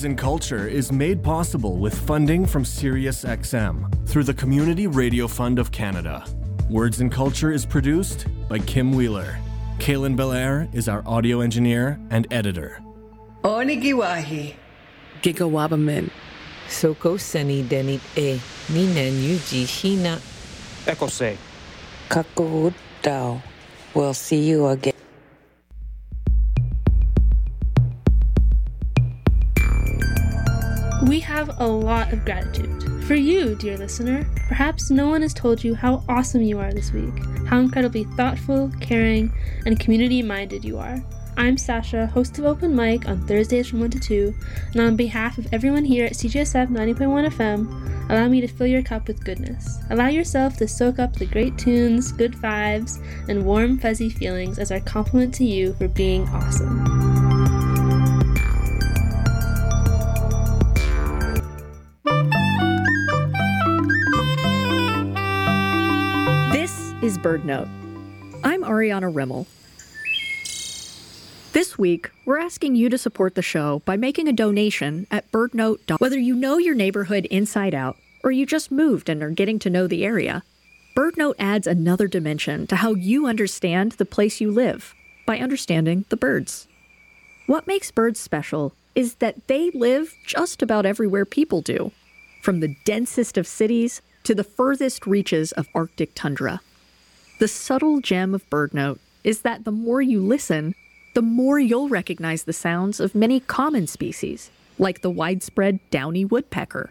and Culture is made possible with funding from SiriusXM through the Community Radio Fund of Canada. Words and Culture is produced by Kim Wheeler. Kaylin Belair is our audio engineer and editor. Onigiwahi. Gigawabamin. Soko seni denit e. Ninen yuji hina. Ekose. Kakood dao. We'll see you again. We have a lot of gratitude. For you, dear listener, perhaps no one has told you how awesome you are this week, how incredibly thoughtful, caring, and community-minded you are. I'm Sasha, host of Open Mic on Thursdays from 1 to 2, and on behalf of everyone here at CJSF 90.1 FM, allow me to fill your cup with goodness. Allow yourself to soak up the great tunes, good vibes, and warm, fuzzy feelings as our compliment to you for being awesome. Is BirdNote. I'm Ariana Rimmel. This week, we're asking you to support the show by making a donation at birdnote. Whether you know your neighborhood inside out or you just moved and are getting to know the area, BirdNote adds another dimension to how you understand the place you live by understanding the birds. What makes birds special is that they live just about everywhere people do, from the densest of cities to the furthest reaches of Arctic tundra. The subtle gem of BirdNote is that the more you listen, the more you'll recognize the sounds of many common species, like the widespread downy woodpecker.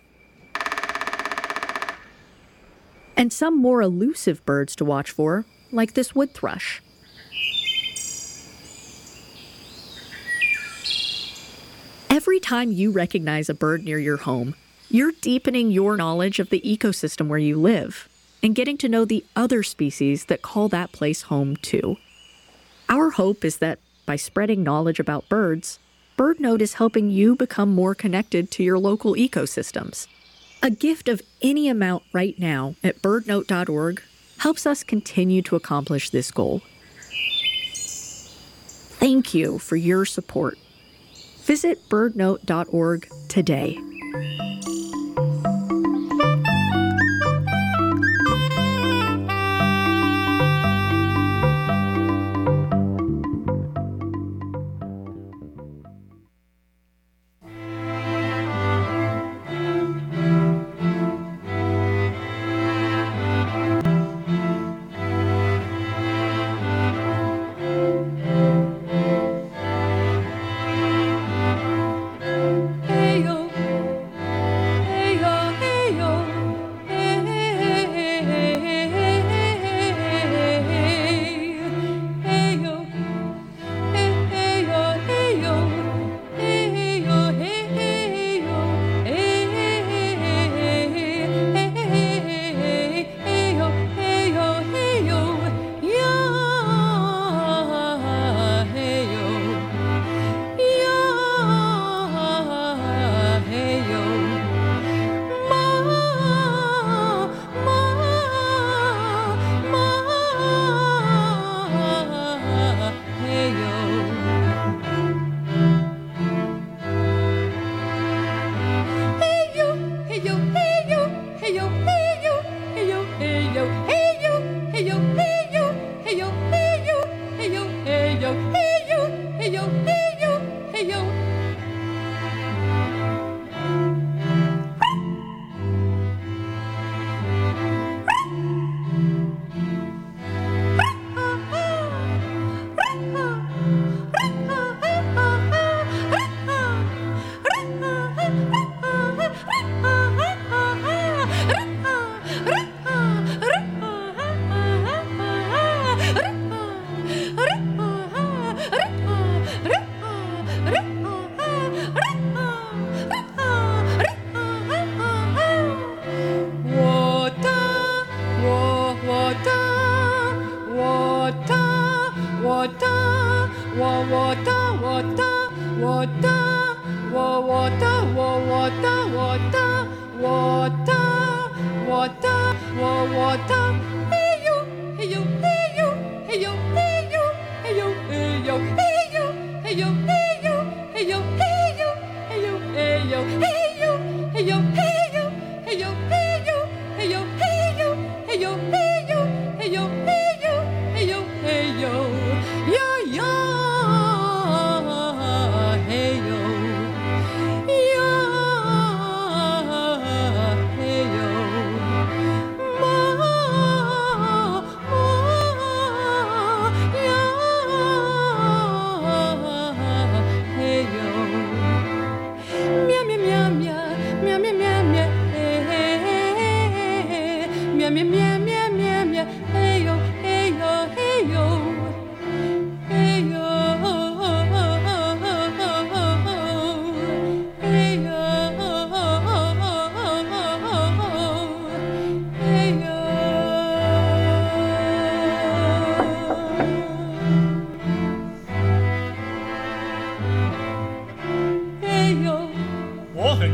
And some more elusive birds to watch for, like this wood thrush. Every time you recognize a bird near your home, you're deepening your knowledge of the ecosystem where you live, and getting to know the other species that call that place home too. Our hope is that by spreading knowledge about birds, BirdNote is helping you become more connected to your local ecosystems. A gift of any amount right now at birdnote.org helps us continue to accomplish this goal. Thank you for your support. Visit birdnote.org today.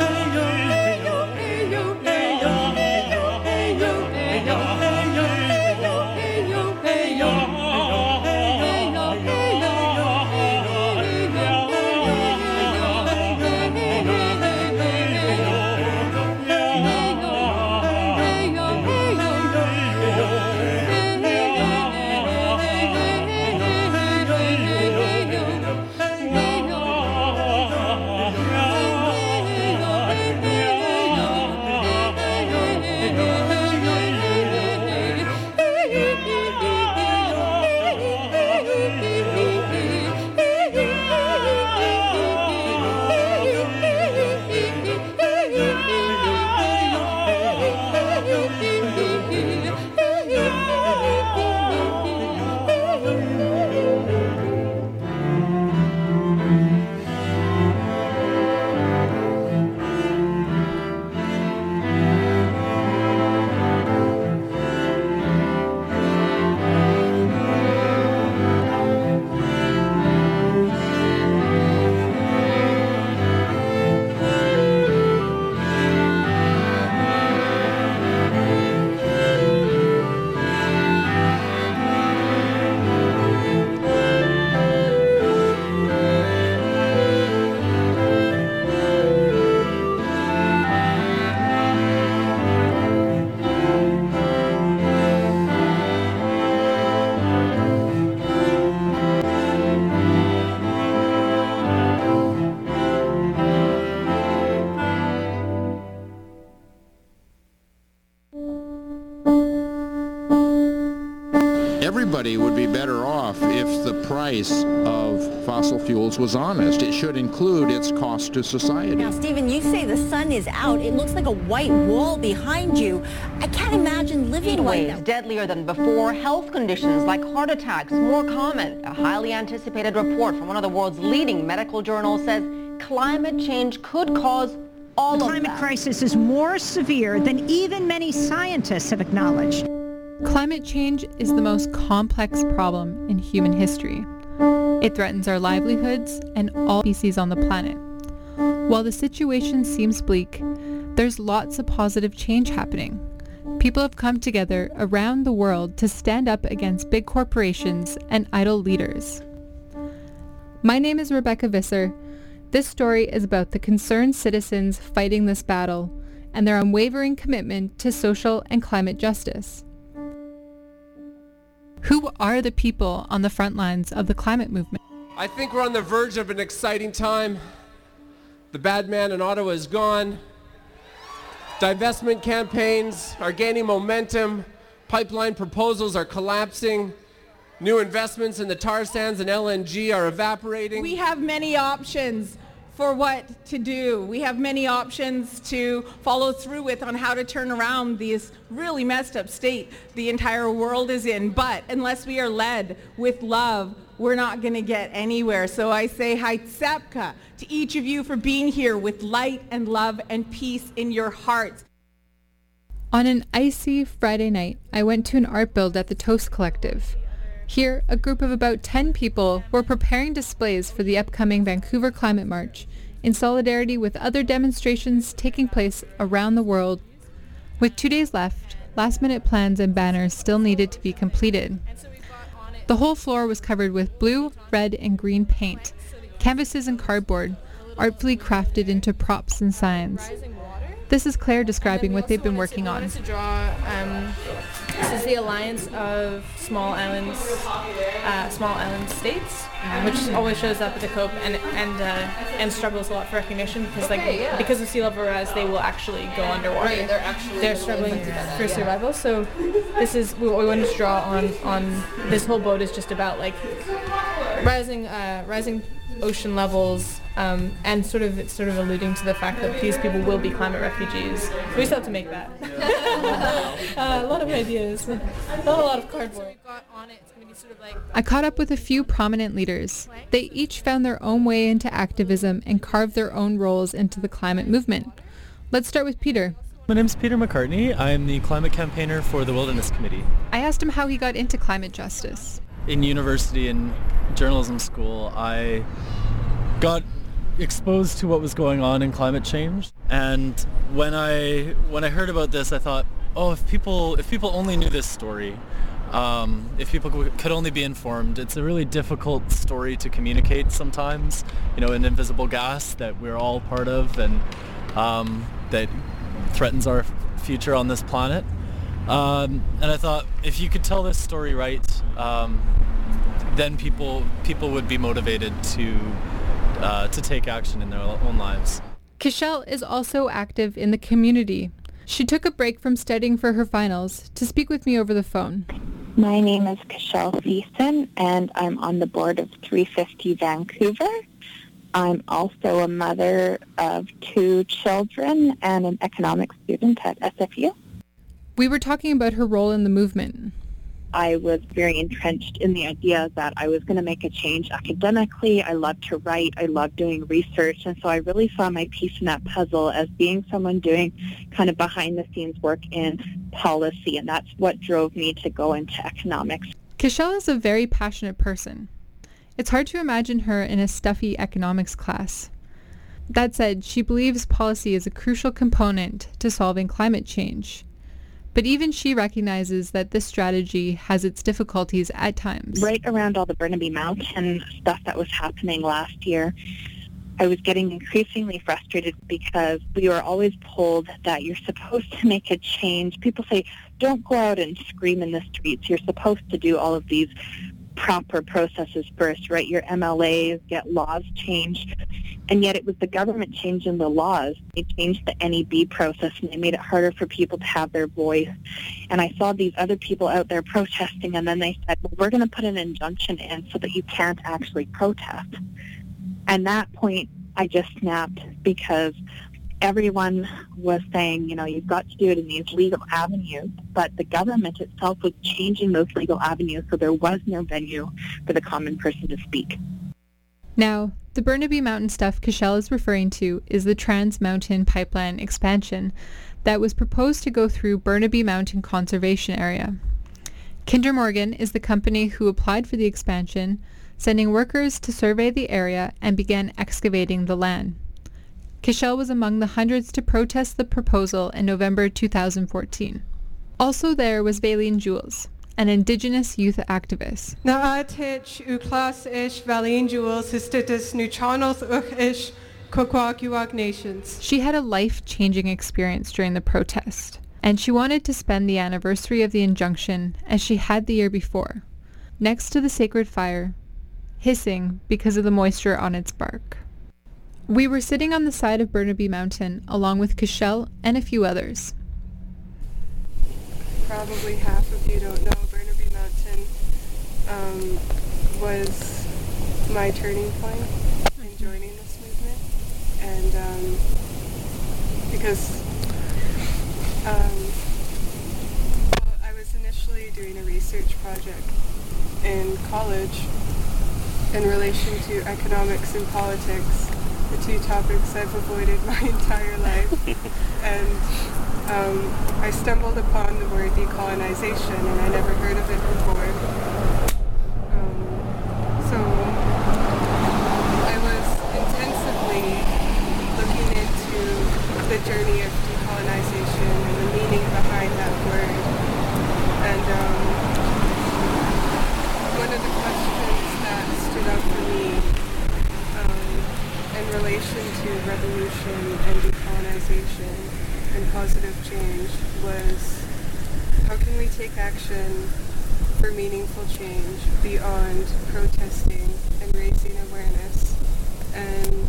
Everybody would be better off if the price of fossil fuels was honest. It should include its cost to society. Now, Stephen, you say the sun is out. It looks like a white wall behind you. I can't imagine living like that. Deadlier than before. Health conditions like heart attacks more common. A highly anticipated report from one of the world's leading medical journals says climate change could cause all of that. The climate crisis is more severe than even many scientists have acknowledged. Climate change is the most complex problem in human history. It threatens our livelihoods and all species on the planet. While the situation seems bleak, there's lots of positive change happening. People have come together around the world to stand up against big corporations and idle leaders. My name is Rebecca Visser. This story is about the concerned citizens fighting this battle and their unwavering commitment to social and climate justice. Who are the people on the front lines of the climate movement? I think we're on the verge of an exciting time. The bad man in Ottawa is gone. Divestment campaigns are gaining momentum. Pipeline proposals are collapsing. New investments in the tar sands and LNG are evaporating. We have many options for what to do. We have many options to follow through with on how to turn around this really messed up state the entire world is in. But unless we are led with love, we're not going to get anywhere. So I say Haitsepka to each of you for being here with light and love and peace in your hearts. On an icy Friday night, I went to an art build at the Toast Collective. Here, a group of about 10 people were preparing displays for the upcoming Vancouver Climate March in solidarity with other demonstrations taking place around the world. With 2 days left, last-minute plans and banners still needed to be completed. The whole floor was covered with blue, red, and green paint, canvases and cardboard, artfully crafted into props and signs. This is Claire describing what they've been working on. This is the Alliance of Small Island States, which always shows up at the COP and struggles a lot for recognition because of sea level rise, they will actually go underwater. Right, they're struggling for survival. So this is what we wanted to draw on. This whole boat is just about rising ocean levels, and it's sort of alluding to the fact that these people will be climate refugees. We still have to make that. A lot of ideas, not a lot of cardboard. I caught up with a few prominent leaders. They each found their own way into activism and carved their own roles into the climate movement. Let's start with Peter. My name's Peter McCartney. I'm the climate campaigner for the Wilderness Committee. I asked him how he got into climate justice. In university and journalism school, I got exposed to what was going on in climate change, and when I heard about this, I thought, oh, if people only knew this story, if people could only be informed. It's a really difficult story to communicate sometimes, an invisible gas that we're all part of, and that threatens our future on this planet. And I thought, if you could tell this story right, then people would be motivated to take action in their own lives. Kishelle is also active in the community. She took a break from studying for her finals to speak with me over the phone. My name is Kishelle Thiessen, and I'm on the board of 350 Vancouver. I'm also a mother of 2 children and an economics student at SFU. We were talking about her role in the movement. I was very entrenched in the idea that I was going to make a change academically. I love to write. I love doing research. And so I really saw my piece in that puzzle as being someone doing kind of behind-the-scenes work in policy. And that's what drove me to go into economics. Kishelle is a very passionate person. It's hard to imagine her in a stuffy economics class. That said, she believes policy is a crucial component to solving climate change. But even she recognizes that this strategy has its difficulties at times. Right around all the Burnaby Mountain stuff that was happening last year, I was getting increasingly frustrated because we were always told that you're supposed to make a change. People say, don't go out and scream in the streets. You're supposed to do all of these proper processes first, right? Your MLAs, get laws changed. And yet it was the government changing the laws. They changed the NEB process, and they made it harder for people to have their voice. And I saw these other people out there protesting, and then they said, well, we're going to put an injunction in so that you can't actually protest. And that point, I just snapped because everyone was saying, you've got to do it in these legal avenues, but the government itself was changing those legal avenues, so there was no venue for the common person to speak. Now, the Burnaby Mountain stuff Kishelle is referring to is the Trans Mountain Pipeline expansion that was proposed to go through Burnaby Mountain Conservation Area. Kinder Morgan is the company who applied for the expansion, sending workers to survey the area and began excavating the land. Cashel was among the hundreds to protest the proposal in November 2014. Also there was Valine Jules, an Indigenous youth activist. Naatich uklas ish Valine Jules histitis nuchanos ish Kwakwaka'wakw Nations. She had a life-changing experience during the protest, and she wanted to spend the anniversary of the injunction as she had the year before, next to the sacred fire, hissing because of the moisture on its bark. We were sitting on the side of Burnaby Mountain along with Cashel and a few others. Probably half of you don't know Burnaby Mountain was my turning point in joining this movement, and because I was initially doing a research project in college in relation to economics and politics, the two topics I've avoided my entire life. And I stumbled upon the word decolonization, and I never heard of it before. So I was intensively looking into the journey of decolonization and the meaning behind that word. And one of the questions that stood out for me in relation to revolution and decolonization and positive change was, how can we take action for meaningful change beyond protesting and raising awareness? And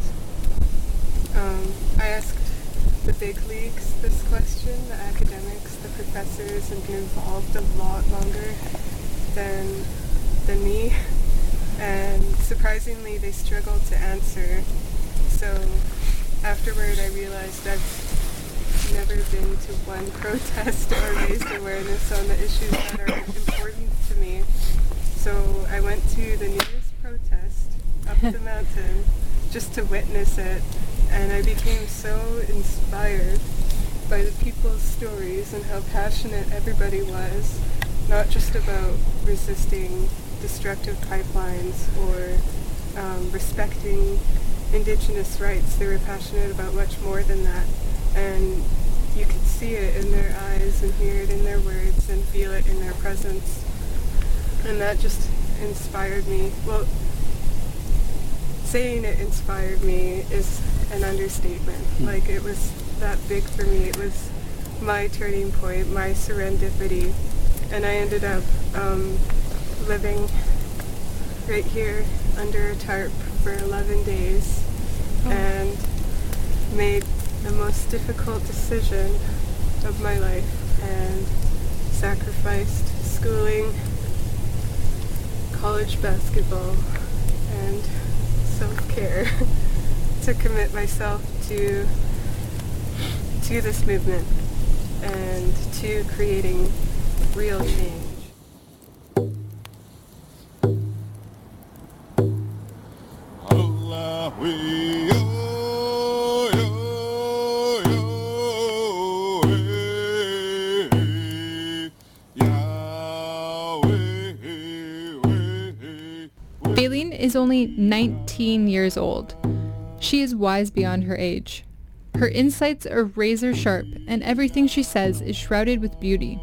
I asked the big leagues this question, the academics, the professors, and been involved a lot longer than me, and surprisingly they struggled to answer. So afterward I realized I've never been to one protest or raised awareness on the issues that are important to me. So I went to the nearest protest up the mountain just to witness it, and I became so inspired by the people's stories and how passionate everybody was, not just about resisting destructive pipelines or respecting Indigenous rights. They were passionate about much more than that, and you could see it in their eyes and hear it in their words and feel it in their presence, and that just inspired me. Well, saying it inspired me is an understatement. Like, it was that big for me. It was my turning point, my serendipity, and I ended up living right here under a tarp for 11 days and made the most difficult decision of my life and sacrificed schooling, college basketball, and self-care to commit myself to this movement and to creating real change. Valine is only 19 years old. She is wise beyond her age. Her insights are razor sharp, and everything she says is shrouded with beauty.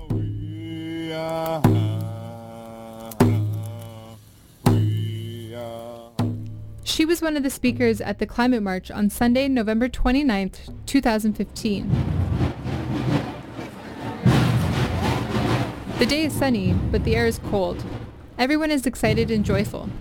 She was one of the speakers at the Climate March on Sunday, November 29th, 2015. The day is sunny, but the air is cold. Everyone is excited and joyful.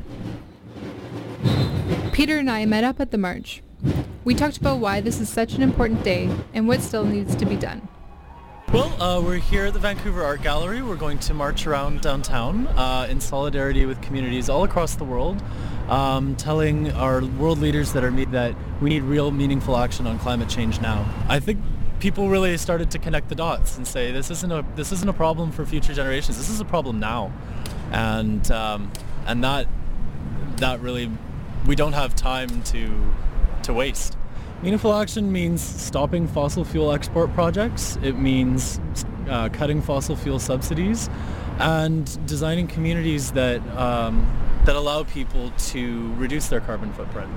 Peter and I met up at the march. We talked about why this is such an important day and what still needs to be done. Well, we're here at the Vancouver Art Gallery. We're going to march around downtown in solidarity with communities all across the world, telling our world leaders that we need real meaningful action on climate change now. I think people really started to connect the dots and say this isn't a problem for future generations. This is a problem now, and that really, we don't have time to waste. Meaningful action means stopping fossil fuel export projects. It means cutting fossil fuel subsidies, and designing communities that allow people to reduce their carbon footprint.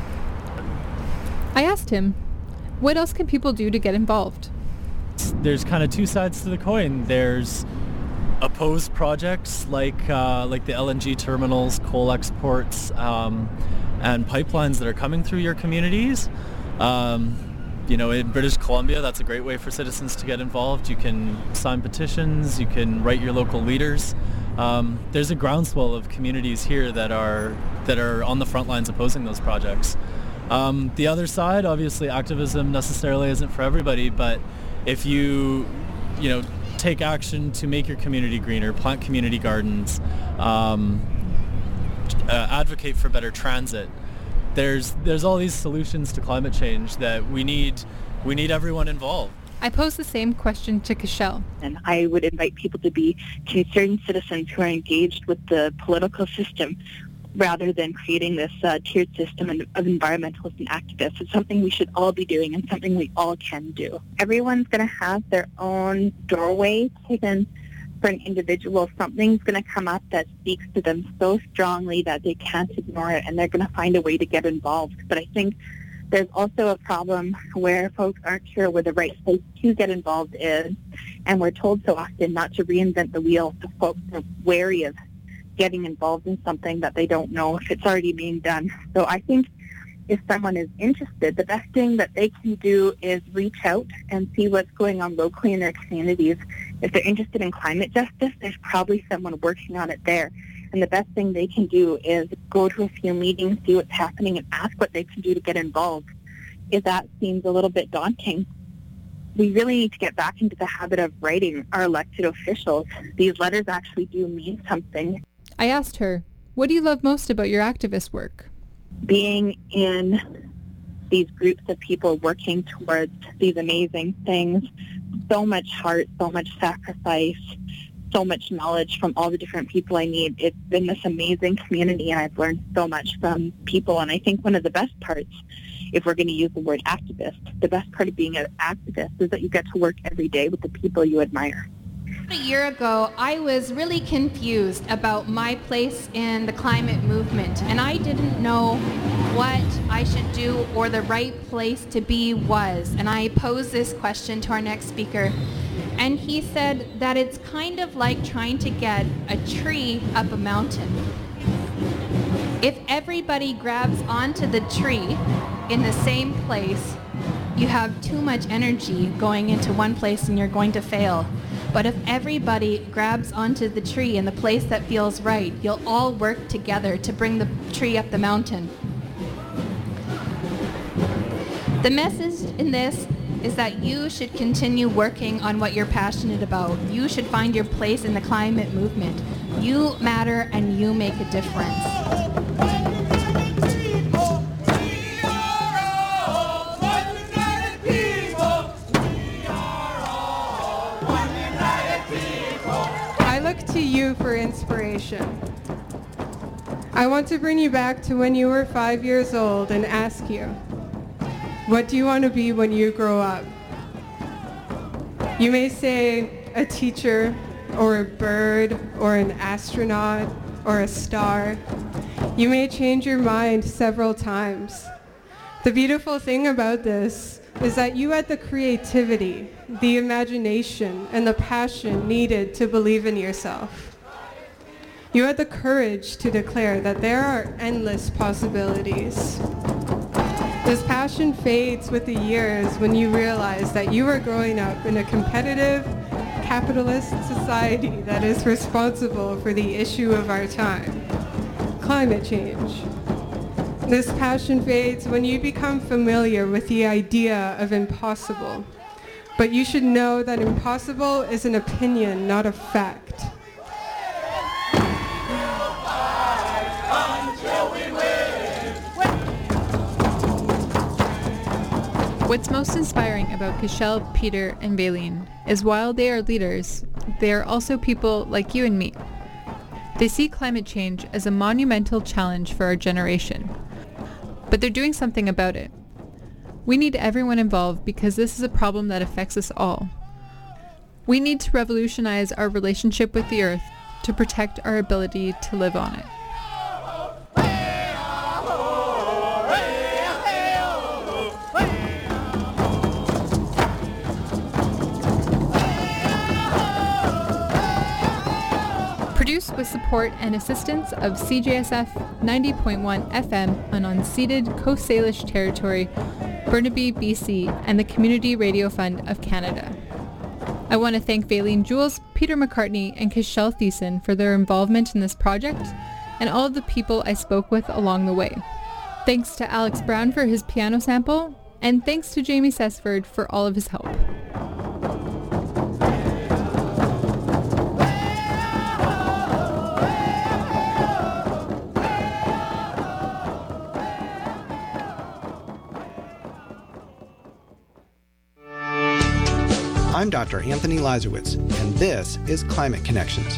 I asked him, what else can people do to get involved? There's kind of two sides to the coin. There's opposed projects like the LNG terminals, coal exports, and pipelines that are coming through your communities. In British Columbia, that's a great way for citizens to get involved. You can sign petitions, you can write your local leaders. There's a groundswell of communities here that are on the front lines opposing those projects. The other side, obviously, activism necessarily isn't for everybody, but if you take action to make your community greener, plant community gardens, advocate for better transit, there's all these solutions to climate change that we need everyone involved. I posed the same question to Cashel. And I would invite people to be concerned citizens who are engaged with the political system rather than creating this tiered system of environmentalists and activists. It's something we should all be doing and something we all can do. Everyone's going to have their own doorway taken for an individual. Something's going to come up that speaks to them so strongly that they can't ignore it, and they're going to find a way to get involved. But I think there's also a problem where folks aren't sure where the right place to get involved is, and we're told so often not to reinvent the wheel, so folks are wary of getting involved in something that they don't know if it's already being done. So I think if someone is interested, the best thing that they can do is reach out and see what's going on locally in their communities. If they're interested in climate justice, there's probably someone working on it there. And the best thing they can do is go to a few meetings, see what's happening, and ask what they can do to get involved. If that seems a little bit daunting, we really need to get back into the habit of writing our elected officials. These letters actually do mean something. I asked her, what do you love most about your activist work? Being in these groups of people working towards these amazing things, so much heart, so much sacrifice, so much knowledge from all the different people I meet. It's been this amazing community, and I've learned so much from people. And I think one of the best parts, if we're going to use the word activist, the best part of being an activist is that you get to work every day with the people you admire. A year ago, I was really confused about my place in the climate movement, and I didn't know what I should do or the right place to be was. And I posed this question to our next speaker, and he said that it's kind of like trying to get a tree up a mountain. If everybody grabs onto the tree in the same place, you have too much energy going into one place and you're going to fail. But if everybody grabs onto the tree in the place that feels right, you'll all work together to bring the tree up the mountain. The message in this is that you should continue working on what you're passionate about. You should find your place in the climate movement. You matter and you make a difference. To you for inspiration. I want to bring you back to when you were 5 years old and ask you, what do you want to be when you grow up? You may say a teacher or a bird or an astronaut or a star. You may change your mind several times. The beautiful thing about this is that you had the creativity, the imagination, and the passion needed to believe in yourself. You had the courage to declare that there are endless possibilities. This passion fades with the years when you realize that you are growing up in a competitive, capitalist society that is responsible for the issue of our time, climate change. This passion fades when you become familiar with the idea of impossible. But you should know that impossible is an opinion, not a fact. What's most inspiring about Cashel, Peter, and Baleen is while they are leaders, they are also people like you and me. They see climate change as a monumental challenge for our generation. But they're doing something about it. We need everyone involved because this is a problem that affects us all. We need to revolutionize our relationship with the earth to protect our ability to live on it. Produced with support and assistance of CJSF 90.1 FM on unceded Coast Salish territory, Burnaby, BC, and the Community Radio Fund of Canada. I want to thank Valine Jules, Peter McCartney, and Kishelle Thiessen for their involvement in this project, and all of the people I spoke with along the way. Thanks to Alex Brown for his piano sample, and thanks to Jamie Sesford for all of his help. I'm Dr. Anthony Lazarowitz, and this is Climate Connections.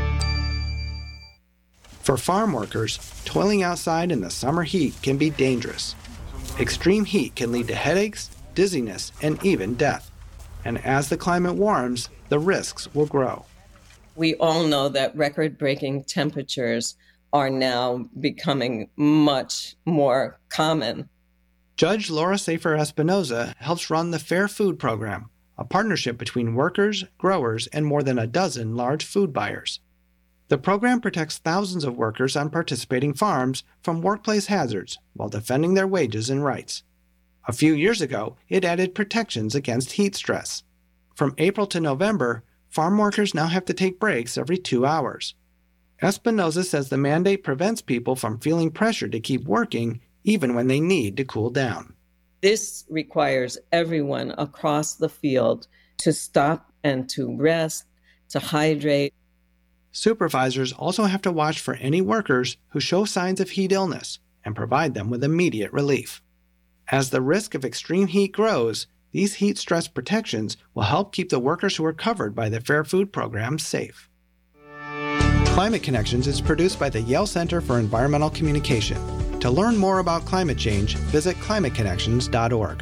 For farm workers, toiling outside in the summer heat can be dangerous. Extreme heat can lead to headaches, dizziness, and even death. And as the climate warms, the risks will grow. We all know that record-breaking temperatures are now becoming much more common. Judge Laura Safer Espinoza helps run the Fair Food Program, a partnership between workers, growers, and more than a dozen large food buyers. The program protects thousands of workers on participating farms from workplace hazards while defending their wages and rights. A few years ago, it added protections against heat stress. From April to November, farm workers now have to take breaks every 2 hours. Espinoza says the mandate prevents people from feeling pressure to keep working even when they need to cool down. This requires everyone across the field to stop and to rest, to hydrate. Supervisors also have to watch for any workers who show signs of heat illness and provide them with immediate relief. As the risk of extreme heat grows, these heat stress protections will help keep the workers who are covered by the Fair Food Program safe. Climate Connections is produced by the Yale Center for Environmental Communication. To learn more about climate change, visit climateconnections.org.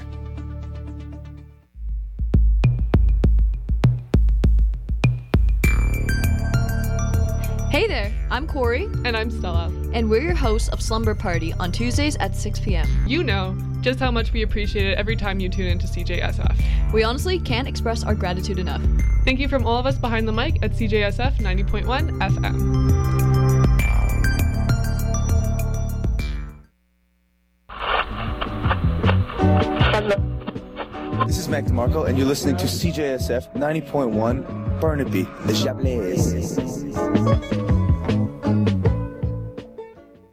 Hey there, I'm Corey. And I'm Stella. And we're your hosts of Slumber Party on Tuesdays at 6 p.m. You know just how much we appreciate it every time you tune into CJSF. We honestly can't express our gratitude enough. Thank you from all of us behind the mic at CJSF 90.1 FM. This is Mac DeMarco, and you're listening to CJSF 90.1 Burnaby, the Chablis.